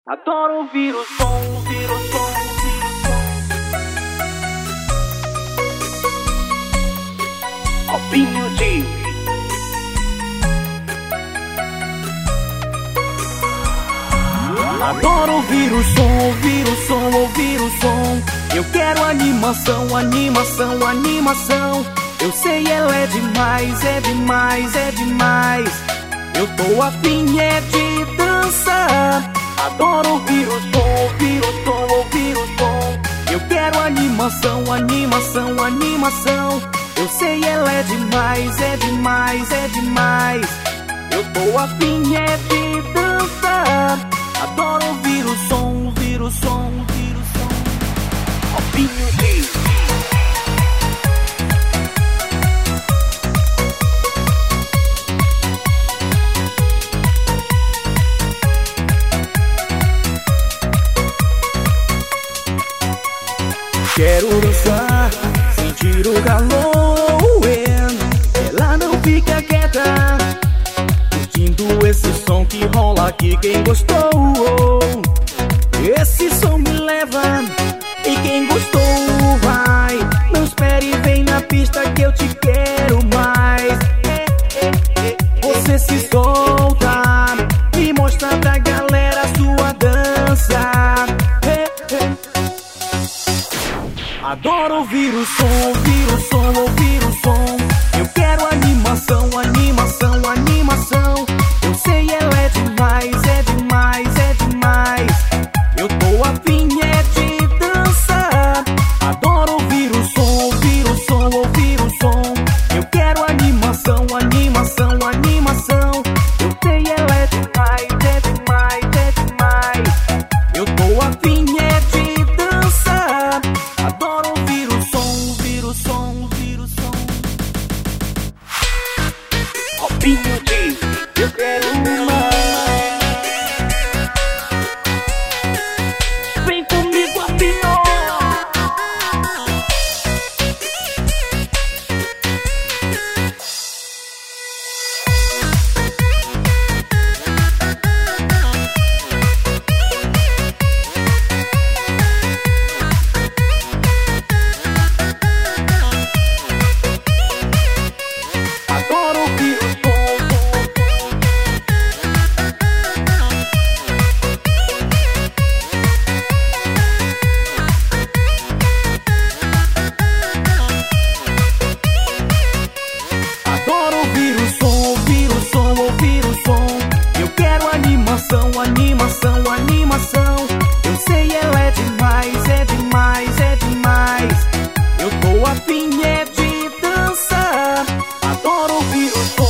Adoro ouvir o som, ouvir o som, ouvir o som. Albinho D. Adoro ouvir o som, ouvir o som, ouvir o som. Eu quero animação, animação, animação. Eu sei, ela é demais, é demais, é demais. Eu tô afim é de dançar. Adoro ouvir o som, ouvir o som, ouvir o som. Eu quero animação, animação, animação. Eu sei, ela é demais, é demais, é demais. Eu tô afim é de dançar. Adoro ouvir o som, ouvir o som, ouvir o som. Albinho D. Quero dançar, sentir o calor. Ela não fica quieta, curtindo esse som que rola aqui. Quem gostou, esse som me leva. E quem gostou vai. Não espere, vem na pista que eu te quero mais. Você se solta e mostra pra galera a sua dança. Adoro ouvir o som, ouvir o som, ouvir o som. Eu quero animação, animação, animação. Eu sei, ela é demais, é demais, é demais. Eu tô afim é de dançar. Adoro ouvir o som, ouvir o som, ouvir o som. Eu quero animação, animação, animação. Eu sei, ela é demais, é demais, é demais. Eu tô afim é de dançar. Adoro ouvir o som, ouvir o som, ouvir o som. Albinho D, eu quero mais. Vem comigo, Albinho. Adoro ouvir o som. Adoro ouvir o som, ouvir o som, ouvir o som. Eu quero animação, animação, animação. Eu sei, ela é demais, é demais, é demais. Eu tô afim é de dançar. Adoro ouvir o som.